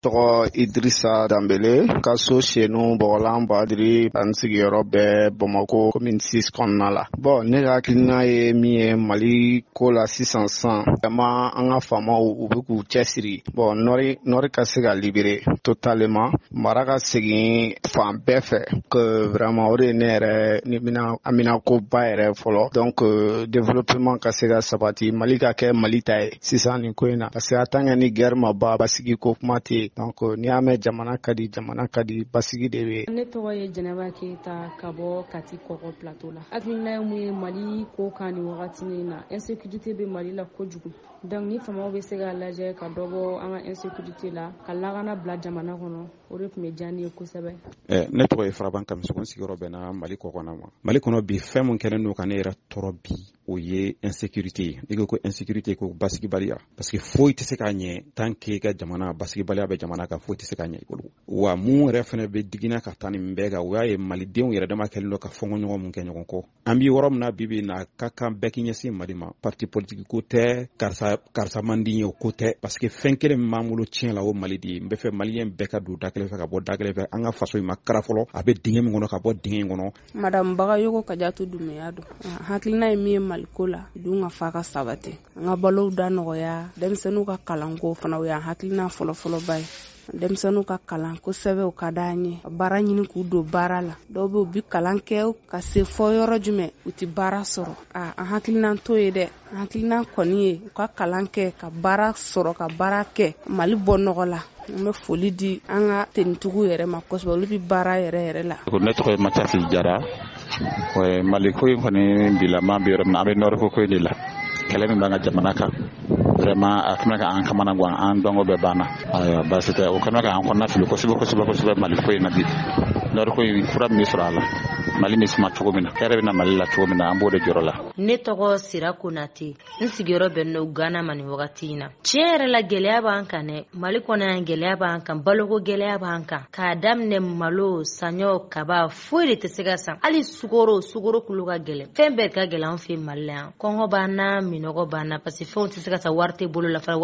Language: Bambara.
tɔgɔ Idrissa Dambele ka so senu bɔgɔlan badiri an sigiyɔrɔ bɛɛ Bamakɔ commune 6 kɔnɔna la. Bon ne ka hakilina ye min ye Mali ko la sisan vraiment an ka faamaw u bɛ k'u cɛsiri. Bon nɔri ka se ka libérer totalement, mara ka segin fan bɛɛ fɛ que vraiment o de ye ne yɛrɛ ni mina ko ba yɛrɛ fɔlɔ. Donc développement ka se ka sabati, Mali ka kɛ Mali ta ye sisan nin ko in na, parce que a tant que ni guerre ma ban basigi ko kuma tɛ. Donc ni y'a mɛn jamana ka di basigi de bɛ. Ne tɔgɔ ye Jɛnɛba Keyita ka bɔ Kati Kɔgɔ plateau la. Hakilina ye mun ye Mali ko kan ni wagati in na, insécurité bɛ Mali la kojugu. Donc ni faamaw bɛ se ka lajɛ ka dɔ bɔ an ka insécurité la, ka lakana bila jamana kɔnɔ, o de tun bɛ diya ne ye kosɛbɛ. Ne tɔgɔ ye Faraban Kamisogo, sigiyɔrɔ bɛnna Mali kɔkɔna ma. Mali kɔnɔ bi fɛn mun kɛlen don ka ne yɛrɛ tɔɔrɔ bi o ye insécurité ye. N'i ko insécurité ko basigibaliya, parce que foyi tɛ se ka ɲɛ tant que ka jamana basigibaliya bɛ jamana kan, foyi tɛ se ka ɲɛ i bolo. Wa mun yɛrɛ fana bɛ diginna ka taa nin bɛɛ kan, o y'a ye malidenw yɛrɛ dama kɛlen don ka fɔnkɔɲɔgɔn mun kɛ ɲɔgɔn kɔ. An bɛ yɔrɔ min na bi bi in na, ka kan bɛɛ k'i ɲɛsin Mali ma. Parti politique ko tɛ, karisa man di n ye o ko tɛ, parce que fɛn kelen min b'an bolo tiɲɛ la o Mali de ye. N bɛ fɛ maliyɛn bɛɛ ka don da kelen fɛ ka bɔ da kelen fɛ. An ka faso in ma kara fɔlɔ, a bɛ dingɛ min kɔnɔ ka bɔ dingɛ in kɔnɔ. Madame Bagayogo Kadiatu Doumbouya don. Hakilina ye min ye Mali ko la, dun ka fa ka sabati. An ka balow da nɔgɔya, denmisɛnninw ka kalanko fana o y'an hakilina fɔlɔfɔlɔba ye. Denmisɛnninw ka kalan kosɛbɛ o ka d'an ye, baara ɲini k'u don baara la. Dɔw bɛ u bi kalan kɛ ka se fɔ yɔrɔ jumɛn u tɛ baara sɔrɔ. An hakilina t'o ye dɛ. An hakilina kɔni ye u ka kalan kɛ ka baara sɔrɔ, ka baara kɛ Mali bɔ nɔgɔ la. An bɛ foli di an ka tenitigiw yɛrɛ ma kosɛbɛ, olu bɛ baara yɛrɛ la. Ne tɔgɔ ye Mathias Jara. Mali ko in kɔni bilama bɛ yɔrɔ min na, an bɛ nɔriko ko de la. Kɛlɛ min b'an ka jamana kan, vraiment a kana ka an kamana gan, an dɔnko bɛɛ banna. Ayiwa baasi tɛ, o kana ka an kɔnɔna fili kosɛbɛ Mali ko in na bi. Nɔriko in fura min bɛ sɔrɔ a la, Mali bɛ suma cogo min na, hɛrɛ bɛ na Mali la cogo min na, an b'o de jɔrɔ la. Ne tɔgɔ Sira Konate, n sigiyɔrɔ bɛn n'o Ghana ma nin wagati in na. Tiɲɛ yɛrɛ la gɛlɛya b'an kan dɛ, Mali kɔnɔ yan gɛlɛya b'an kan, baloko gɛlɛya b'an kan. K'a daminɛ malo, saɲɔ, kaba, foyi de tɛ se ka san. Hali sukoro kulu ka gɛlɛn. Fɛn bɛɛ ka gɛlɛn an fɛ Mali la yan. Kɔngɔ b'an na, minɔgɔ b'an na, parce que fɛnw tɛ se ka san, wari tɛ bolo la.